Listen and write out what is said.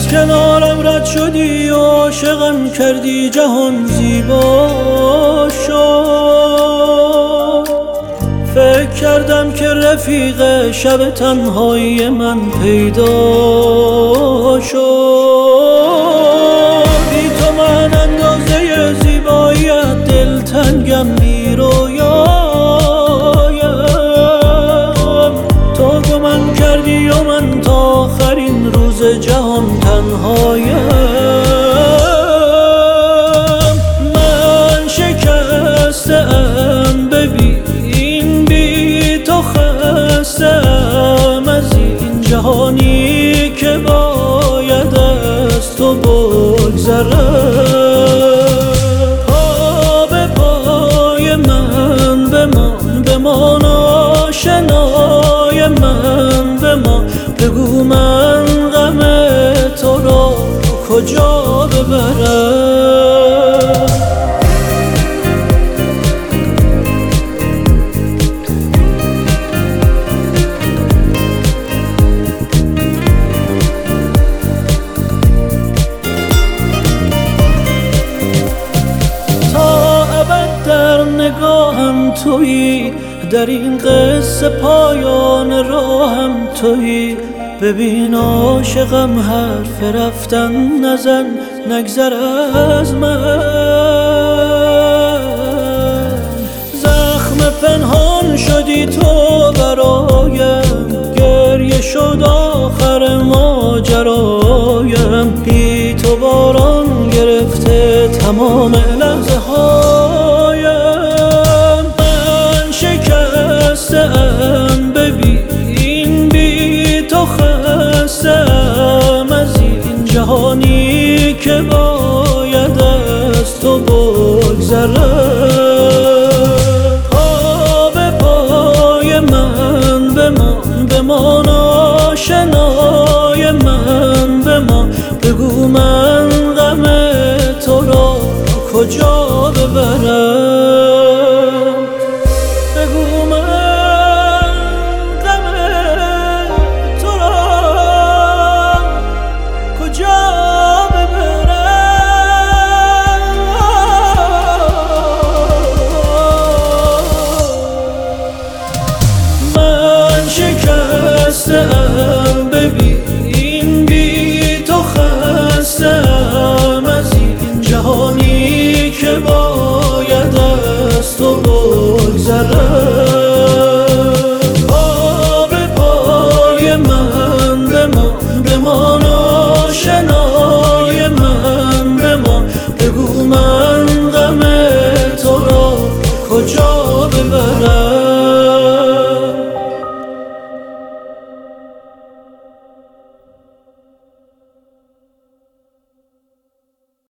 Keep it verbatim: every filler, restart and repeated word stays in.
از کنارم رد شدی و عاشقم کردی، جهان زیبا شد. فکر کردم که رفیق شب تنهایی من پیدا شد. بی تو من اندازه زیباییت دلتنگم میرویایم. تو گمان کردی و من تا آخرین روز جهان تنهایم. من شکسته‌ام ببین، بی تو خسته‌ام از این جهانی که باید از تو بگذرم. پا به پای من بمان، بمان آشنای من بمان. بگو من غم تو را کجا ببرم. تا ابد در نگاهم تویی، در این قصه پایان راهم تویی. ببین عاشقم حرف رفتن نزن، نگذر از من. زخم پنهان شدی تو برایم، گریه شد آخر ماجرایم. بی تو باران گرفته تمام لحظه هایم. من شکسته‌ام ببین، بی تو خسته‌ام از این جهانی که باید از تو بگذرم. پا به پای من بمان، بمان آشنای من بمان. بگو من غم تو را کجا ببرم. بگو من غم تو را کجا ببرم. من شکسته‌ام ببین، بی تو خسته‌ام از این جهانی که با